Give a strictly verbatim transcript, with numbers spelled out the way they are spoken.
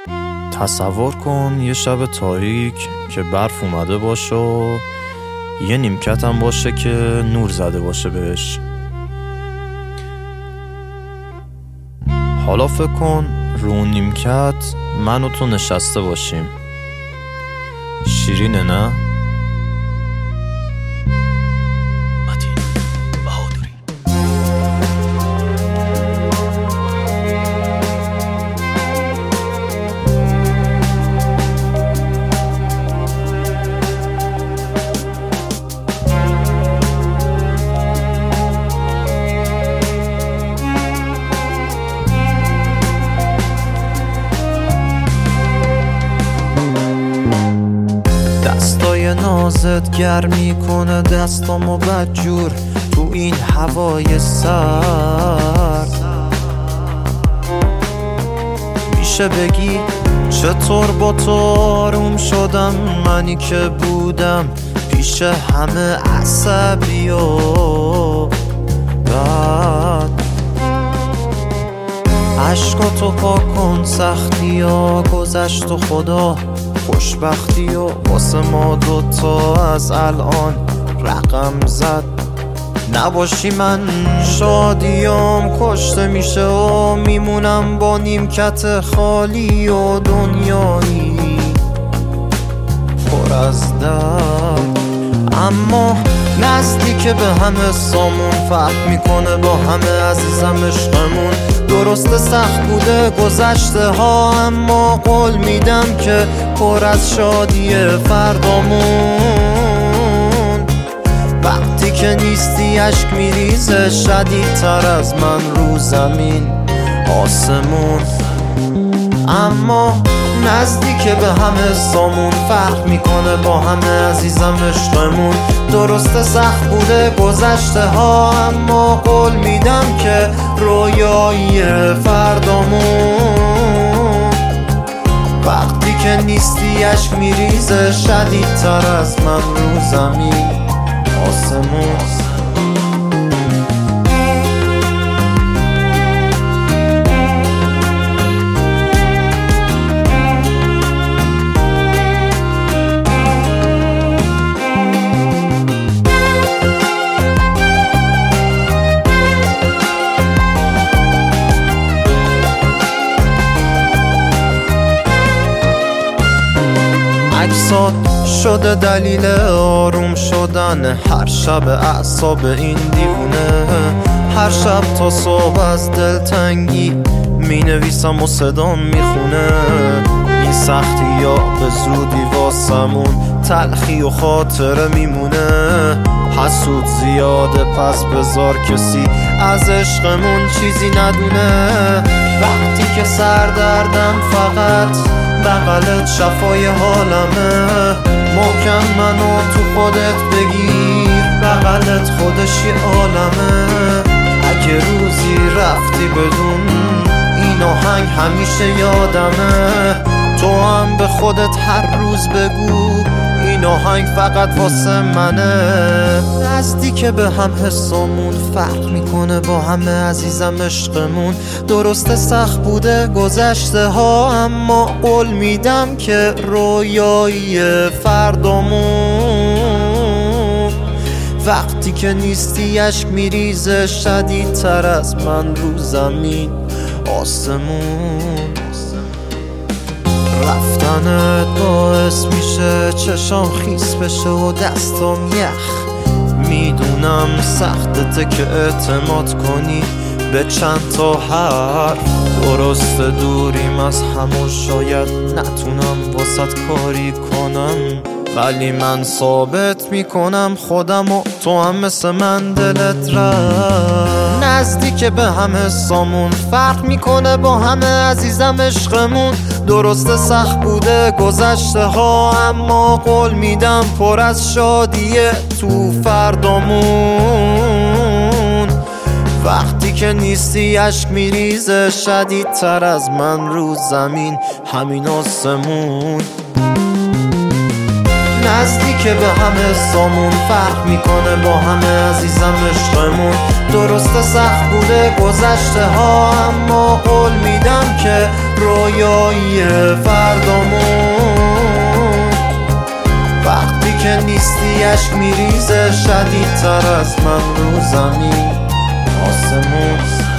تصور کن یه شب تاریک که برف اومده باشه و یه نیمکت هم باشه که نور زده باشه بهش. حالا فکر کن رو اون نیمکت من و تو نشسته باشیم. شیرینه نه؟ دستای نازت گرمی کنه دستامو بدجور تو این هوای سرد. میشه بگی چطور با تو آروم شدم، منی که بودم پیش همه عصبی و بد. عشقاتو پاک کن، سختی ها گذشت و خدا خوشبختی و واسه ما دوتا از الان رقم زد. نباشی من شادیام کشته میشه و میمونم با نیمکت خالی و دنیایی پر از درد. اما نزدیک به همه سامون فرق میکنه با همه عزیزم عشقمون. درسته سخت بوده گذشته ها، اما قول میدم که پر از شادی فردامون. وقتی که نیستی اشک میریزه شدیدتر از من رو زمین آسمون. اما نزدیک به همه سامون فرق میکنه با همه عزیزم عشقمون. درسته سخت بوده گذشته ها، اما قول میدم که رویایی فردامون. وقتی که نیستی اشک میریزه شدیدتر از من رو زمین آسمون. اجساد شده دلیل آروم شدن هر شب اعصاب این دیوونه. هر شب تا صبح از دلتنگی می نویسم و صدام میخونه. این سختی یا به زودی واسمون تلخی و خاطره میمونه. حسود زیاده پس بذار کسی از عشقمون چیزی ندونه. وقتی که سردردم فقط بغلت شفای حالمه. محکم منو تو خودت بگیر، بغلت خودش یه عالمه. اگه روزی رفتی بدون این آهنگ همیشه یادمه. تو هم به خودت هر روز بگو این آهنگ فقط واسه منه. نزدیک به هم حسامون فرق میکنه با همه عزیزم عشقمون. درسته سخت بوده گذشته ها، اما قول میدم که رویایی فردامون. وقتی که نیستی اشک میریزه شدیدتر از من رو زمین آسمون. رفتنت باعث میشه چشام خیس بشه و دستام یخ. میدونم سختته که اعتماد کنی به چند تا حرف. درست دوریم از هم و شاید نتونم واسط کاری کنم، ولی من ثابت میکنم خودم و تو هم مثل من دلت رفت. نزدیک به همه سامون فرق میکنه با همه عزیزم عشقمون. درسته سخت بوده گذشته ها، اما قول میدم پر از شادیه تو فردامون. وقتی که نیستی اشک میریزه شدیدتر از من رو زمین همین آسمون. نزدیک به همه سامون فرق میکنه با همه عزیزم عشقمون. درسته سخت بوده گذشته ها، اما قول میدم که رویایی فردامون وقتی که نیستی عشق میریزه شدیدتر از من رو زمین آسمون